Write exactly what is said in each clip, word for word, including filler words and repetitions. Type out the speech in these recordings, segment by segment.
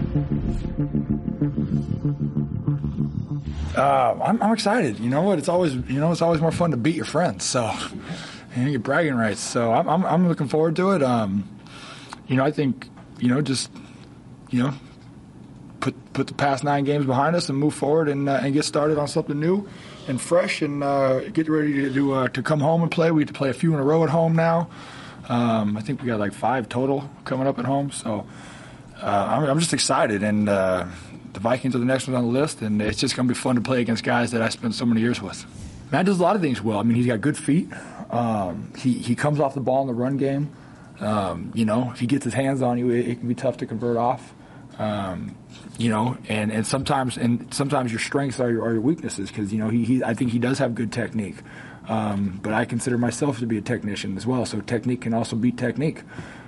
Uh, I'm, I'm excited. You know what? It's always, you know, it's always more fun to beat your friends. So, you know, get bragging rights. So I'm, I'm, I'm looking forward to it. Um, you know, I think, you know, just, you know, put put the past nine games behind us and move forward and uh, and get started on something new and fresh and uh, get ready to to, uh, to come home and play. We have to play a few in a row at home now. Um, I think we got like five total coming up at home. So uh, I'm, I'm just excited and. Uh, The Vikings are the next one on the list, and it's just going to be fun to play against guys that I spent so many years with. Matt does a lot of things well. I mean, he's got good feet. Um, he, he comes off the ball in the run game. Um, you know, if he gets his hands on you, it, it can be tough to convert off. Um, you know, and, and sometimes and sometimes your strengths are your, are your weaknesses because, you know, he, he I think he does have good technique. Um, but I consider myself to be a technician as well, so technique can also beat technique.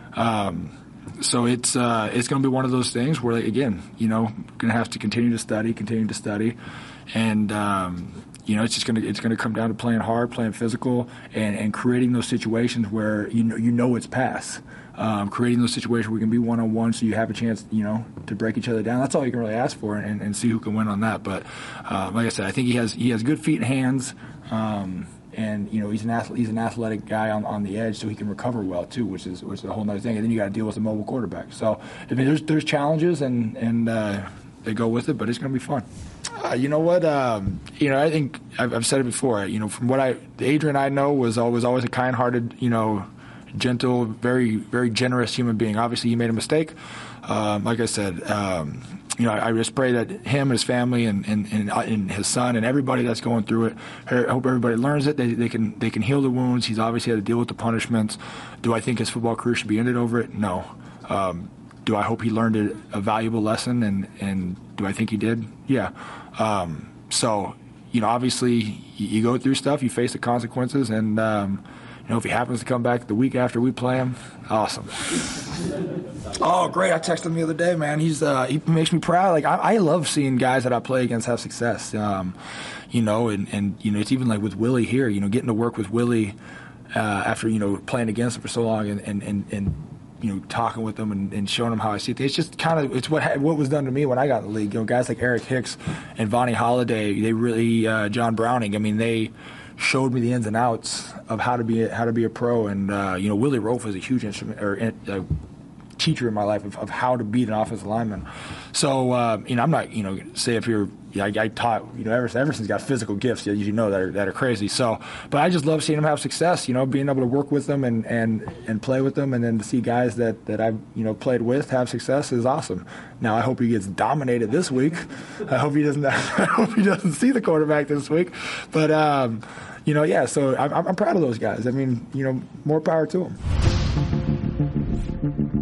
Um So it's uh, it's going to be one of those things where, again, you know, going to have to continue to study, continue to study, and um, you know, it's just going to it's going to come down to playing hard, playing physical, and, and creating those situations where you know you know it's pass. Um, creating those situations where we can be one on one, so you have a chance, you know, to break each other down. That's all you can really ask for, and, and see who can win on that. But uh, like I said, I think he has he has good feet and hands. Um, And, you know, he's an athlete, he's an athletic guy on, on the edge, so he can recover well, too, which is which is a whole other thing. And then you got to deal with a mobile quarterback. So, I mean, there's there's challenges, and, and uh, they go with it, but it's going to be fun. Uh, you know what? Um, you know, I think I've, I've said it before. You know, from what I – Adrian I know was always, always a kind-hearted, you know, gentle, very, very generous human being. Obviously, he made a mistake. Um, like I said um, – You know, I just pray that him and his family and, and, and, and his son and everybody that's going through it, I hope everybody learns it. They, they can they can heal the wounds. He's obviously had to deal with the punishments. Do I think his football career should be ended over it? No. Um, do I hope he learned a, a valuable lesson, and, and do I think he did? Yeah. Um, so, you know, obviously you, you go through stuff, you face the consequences, and, um, you know, if he happens to come back the week after we play him, awesome. Oh, great! I texted him the other day, man. He's uh, he makes me proud. Like I, I love seeing guys that I play against have success. Um, you know, and, and you know, it's even like with Willie here. You know, getting to work with Willie uh, after you know playing against him for so long, and and, and, and you know talking with him and, and showing him how I see it. It's just kind of it's what what was done to me when I got in the league. You know, guys like Eric Hicks and Vonnie Holliday, they really uh, John Browning. I mean, they showed me the ins and outs of how to be a, how to be a pro. And uh, you know, Willie Rofe was a huge instrument or uh, teacher in my life of, of how to beat an offensive lineman. So uh, you know, I'm not you know say if you're I, I taught you know Everson Everson's got physical gifts as you know that are that are crazy. So, but I just love seeing him have success. You know, being able to work with them and, and, and play with them, and then to see guys that, that I've you know played with have success is awesome. Now I hope he gets dominated this week. I hope he doesn't. I hope he doesn't see the quarterback this week. But um, you know, yeah. So I'm, I'm proud of those guys. I mean, you know, more power to them.